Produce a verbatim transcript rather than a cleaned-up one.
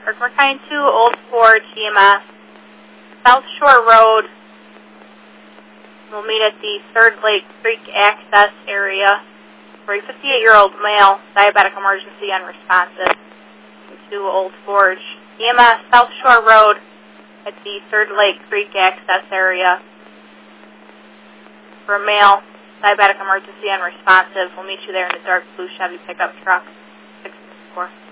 Berkmer County two, Old Forge, E M S, South Shore Road. We'll meet at the Third Lake Creek access area for a fifty-eight-year-old male, diabetic emergency unresponsive, to Old Forge. E M S, South Shore Road at the Third Lake Creek access area for a male, diabetic emergency unresponsive. We'll meet you there in the dark blue Chevy pickup truck, six four.